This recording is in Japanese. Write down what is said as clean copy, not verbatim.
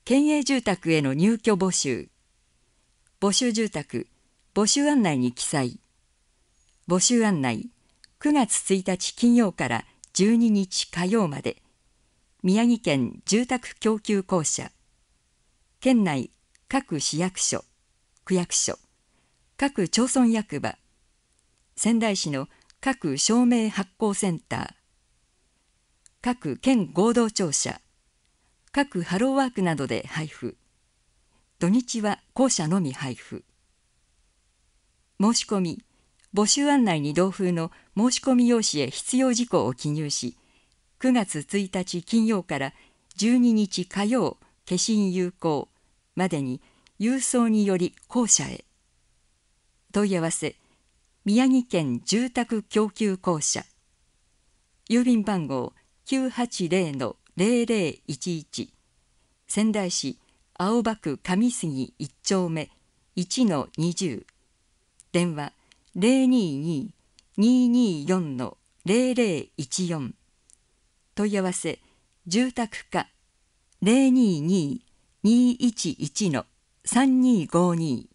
県営住宅への入居募集。募集住宅、募集案内に記載。募集案内、9月1日金曜から12日火曜まで。宮城県住宅供給公社。県内各市役所、区役所、各町村役場、仙台市の各証明発行センター、各県合同庁舎、各ハローワークなどで配布。土日は公社のみ配布。申し込み、募集案内に同封の申し込み用紙へ必要事項を記入し、9月1日金曜から12日火曜消印有効までに郵送により公社へ。問い合わせ、宮城県住宅供給公社。郵便番号 980-0011 仙台市青葉区上杉1丁目 1-20 電話 022-224-0014 問い合わせ住宅課 022-211-3252